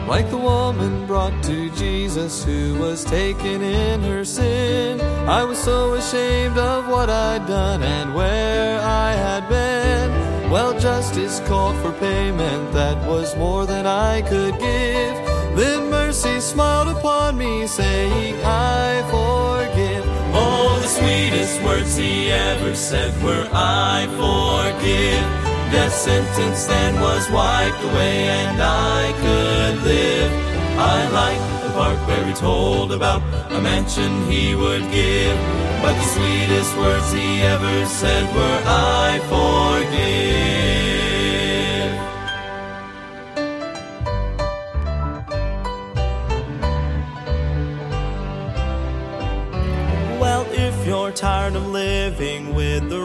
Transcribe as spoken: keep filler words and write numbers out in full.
like the woman brought to Jesus who was taken in her sin. I was so ashamed of what I'd done and where I had been. Well, justice called for payment that was more than I could give. Then mercy smiled upon me, saying, I forgive. Oh, the sweetest words he ever said were, I forgive. Death sentence then was wiped away and I could live. I liked the part where he told about a mansion he would give, but the sweetest words he ever said were, I forgive.